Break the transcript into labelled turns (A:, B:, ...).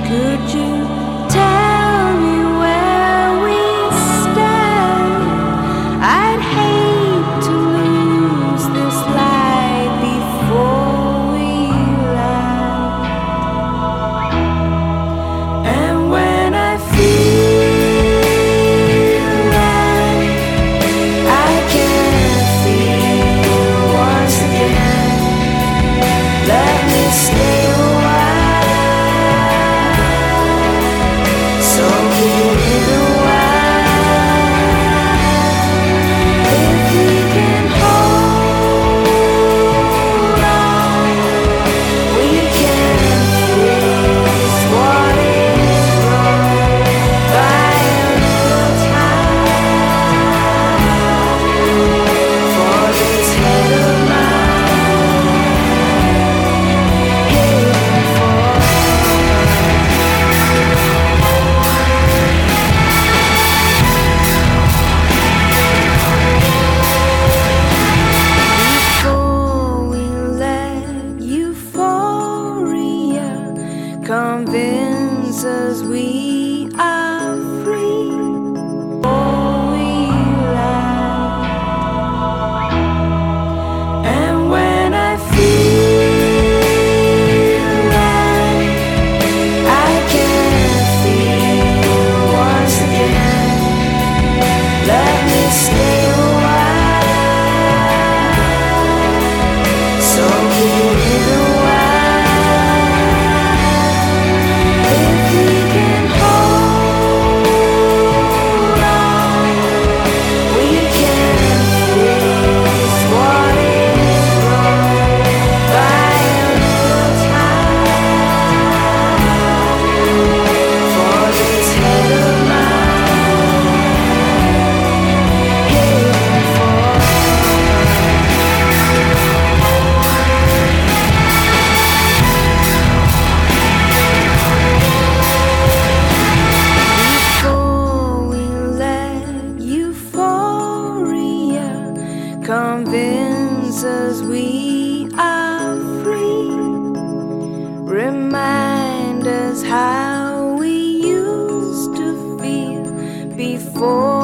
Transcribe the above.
A: Could you tell me where we stand? I'd hate to lose this light before we land. And when I feel like I can't feel once again, let me stay a while, soaking in a while. If we can hold on, we can fix what is wrong by a little time for this head of mine. Heading for before we let euphoria convince us we are free. Before we land. And when I feel like I can't feel once again, let me stay a while, soaking in a while. If we can hold on, we can fix what is wrong by a little time for this head of mine. Heading for before we let euphoria convince us we are free. Remind us how we used to feel before